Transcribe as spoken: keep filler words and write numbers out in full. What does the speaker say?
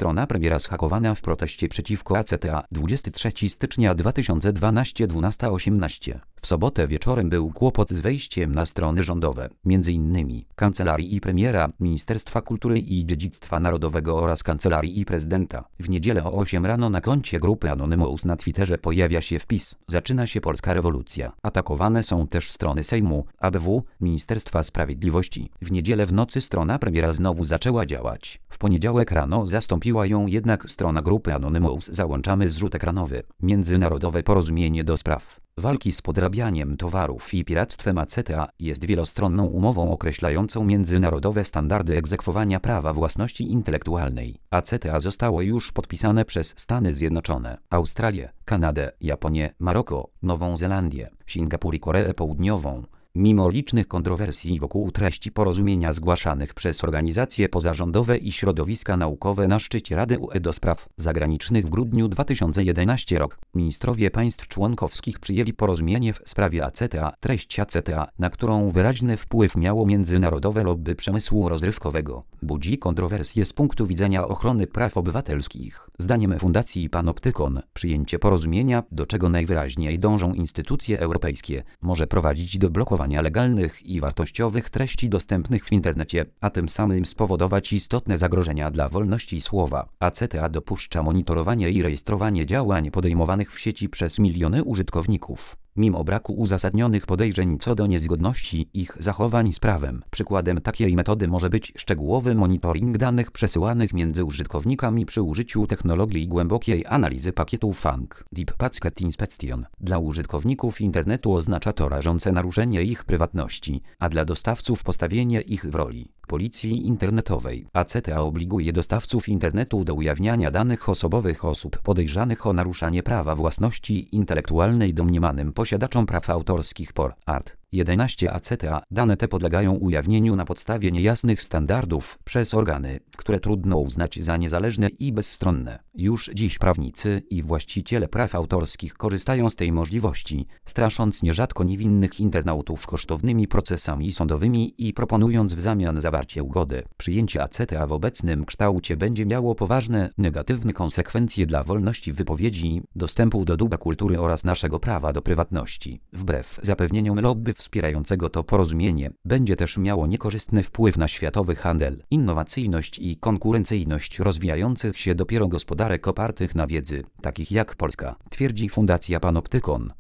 strona premiera zhakowana w proteście przeciwko A C T A. dwudziestego trzeciego stycznia dwa tysiące dwunastego dwunasta osiemnaście. W sobotę wieczorem był kłopot z wejściem na strony rządowe, między innymi Kancelarii i Premiera, Ministerstwa Kultury i Dziedzictwa Narodowego oraz Kancelarii i Prezydenta. W niedzielę o ósmej rano na koncie grupy Anonymous na Twitterze pojawia się wpis: zaczyna się polska rewolucja. Atakowane są też strony Sejmu, A B W, Ministerstwa Sprawiedliwości. W niedzielę w nocy strona premiera znowu zaczęła działać. W poniedziałek rano zastąpiła ją jednak strona grupy Anonymous. Załączamy zrzut ekranowy. Międzynarodowe porozumienie do spraw walki z podrabianiem towarów i piractwem A C T A jest wielostronną umową określającą międzynarodowe standardy egzekwowania prawa własności intelektualnej. A C T A zostało już podpisane przez Stany Zjednoczone, Australię, Kanadę, Japonię, Maroko, Nową Zelandię, Singapur i Koreę Południową. Mimo licznych kontrowersji wokół treści porozumienia zgłaszanych przez organizacje pozarządowe i środowiska naukowe na szczycie Rady U E do spraw zagranicznych w grudniu dwa tysiące jedenastego roku, ministrowie państw członkowskich przyjęli porozumienie w sprawie A C T A. Treść A C T A, na którą wyraźny wpływ miało międzynarodowe lobby przemysłu rozrywkowego, budzi kontrowersje z punktu widzenia ochrony praw obywatelskich. Zdaniem Fundacji Panoptykon, przyjęcie porozumienia, do czego najwyraźniej dążą instytucje europejskie, może prowadzić do blokowania legalnych i wartościowych treści dostępnych w internecie, a tym samym spowodować istotne zagrożenia dla wolności słowa. A C T A dopuszcza monitorowanie i rejestrowanie działań podejmowanych w sieci przez miliony użytkowników, mimo braku uzasadnionych podejrzeń co do niezgodności ich zachowań z prawem. Przykładem takiej metody może być szczegółowy monitoring danych przesyłanych między użytkownikami przy użyciu technologii głębokiej analizy pakietów F A N G, Deep Packet Inspection. Dla użytkowników internetu oznacza to rażące naruszenie ich prywatności, a dla dostawców postawienie ich w roli policji internetowej. A C T A obliguje dostawców internetu do ujawniania danych osobowych osób podejrzanych o naruszanie prawa własności intelektualnej domniemanym posiadaczom praw autorskich por art. jedenaście A C T A. Dane te podlegają ujawnieniu na podstawie niejasnych standardów przez organy, które trudno uznać za niezależne i bezstronne. Już dziś prawnicy i właściciele praw autorskich korzystają z tej możliwości, strasząc nierzadko niewinnych internautów kosztownymi procesami sądowymi i proponując w zamian zawarcie ugody. Przyjęcie A C T A w obecnym kształcie będzie miało poważne, negatywne konsekwencje dla wolności wypowiedzi, dostępu do dóbr kultury oraz naszego prawa do prywatności. Wbrew zapewnieniom lobby wspierającego to porozumienie, będzie też miało niekorzystny wpływ na światowy handel, innowacyjność i konkurencyjność rozwijających się dopiero gospodarek opartych na wiedzy, takich jak Polska, twierdzi Fundacja Panoptykon.